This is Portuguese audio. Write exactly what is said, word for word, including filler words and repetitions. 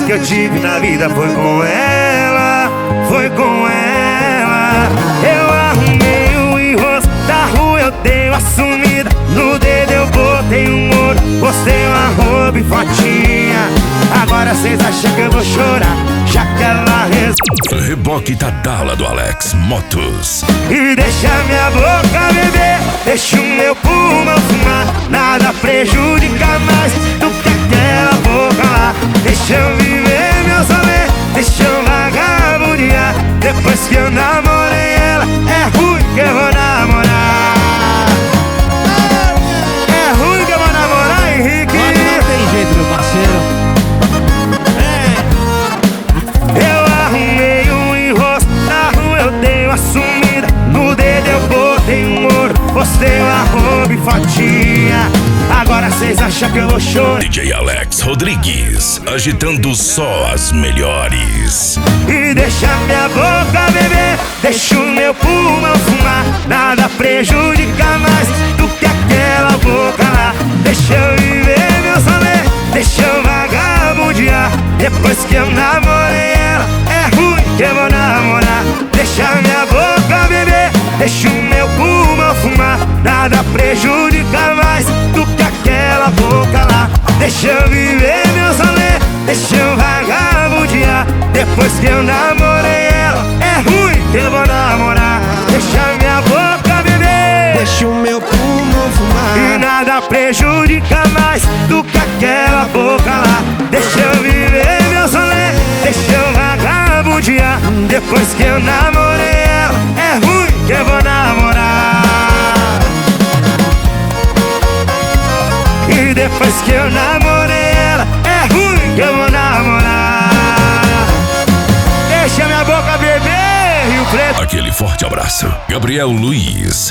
que eu tive na vida foi com ela, foi com ela. Eu arrumei o enrosco da rua, eu dei uma sumida. No dedo eu botei um ouro, postei uma roupa e fotinha. Agora cês acham que eu vou chorar, já que ela res... Reboque Tadala do Alex Motos. E deixa minha boca beber, deixa o meu pulmão fumar. Nada prejudica mais do que aquela boca lá. Deixa eu viver meu rolê, deixa eu vagabundear. Depois que eu namorei ela, é ruim que eu vou namorar. É ruim que eu vou namorar, Henrique. Mas não tem jeito, meu parceiro. Eu arrumei um enrosco na rua, eu dei uma sumida. No dedo eu botei um ouro, postei uma roupa e fotinha. Agora cês acham que eu vou chorar. D J Alex Rodrigues, agitando só as melhores. E deixa minha boca beber, deixa o meu pulmão fumar. Nada prejudica mais do que aquela boca lá. Deixa eu viver meus rolê, deixa eu vagabundear. Depois que eu namorei ela, é ruim que eu vou namorar. Deixa minha boca beber, deixa o meu pulmão fumar. Nada prejudica mais do que aquela boca lá. Deixa eu viver meus rolê, deixa eu vagabundear. Depois que eu namorei ela, é ruim que eu vou namorar. Deixa minha boca beber, Deixa o meu pulmão fumar. e nada prejudica mais do que aquela boca lá. Deixa eu viver meus rolê, deixa eu vagabundear. Depois que eu namorei ela, é ruim que eu vou namorar. E depois que eu namorei ela, é ruim que eu vou namorar. Deixa minha boca beber, Rio Preto. Aquele forte abraço. Gabriel Luiz.